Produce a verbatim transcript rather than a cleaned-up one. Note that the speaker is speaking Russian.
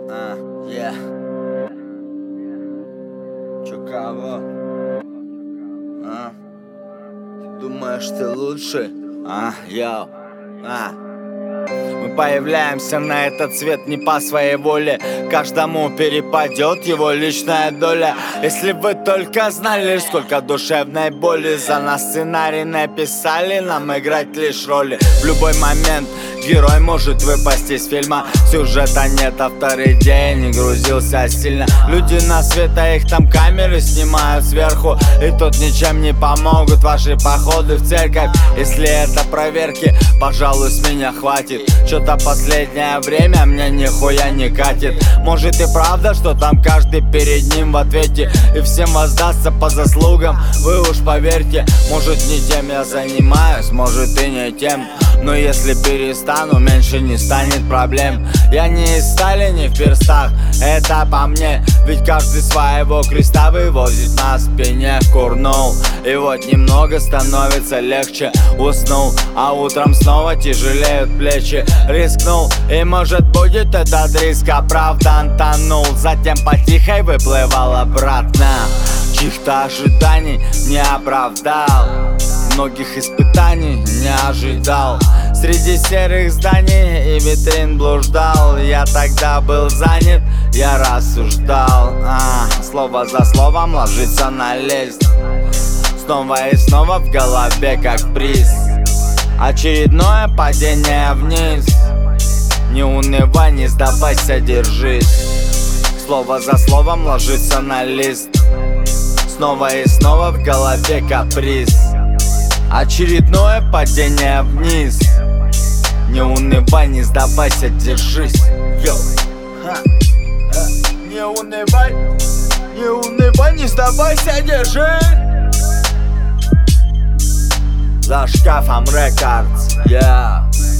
А, я Чё, кого? А? Ты думаешь, ты лучше? А, я А Мы появляемся на этот свет не по своей воле. Каждому перепадет его личная доля. Если вы только знали, сколько душевной боли за нас сценарий написали, нам играть лишь роли. В любой момент герой может выпасть из фильма. Сюжета нет, автор идеи не грузился сильно. Люди на свет, а их там камеры снимают сверху. И тут ничем не помогут ваши походы в церковь. Если это проверки, пожалуй, с меня хватит. Что-то последнее время мне нихуя не катит. Может и правда, что там каждый перед ним в ответе, и всем воздастся по заслугам, вы уж поверьте. Может не тем я занимаюсь, может и не тем, но если перестану, меньше не станет проблем. Я не из стали, не в перстах, это по мне. Ведь каждый своего креста вывозит на спине. Курнул, и вот немного становится легче. Уснул, а утром снова тяжелеют плечи. Рискнул, и может будет этот риск оправдан. Тонул, затем потихой выплывал обратно. Чьих-то ожиданий не оправдал, многих испытаний не ожидал. Среди серых зданий и витрин блуждал. Я тогда был занят, я рассуждал. а, Слово за словом ложится на лист. Снова и снова в голове как приз. Очередное падение вниз. Не унывай, не сдавайся, держись. Слово за словом ложится на лист. Снова и снова в голове каприз. Очередное падение вниз. Не унывай, не сдавайся, держись. Йо. Ха. Не унывай, не унывай, не сдавайся, держись. За шкафом Рекордс, yeah.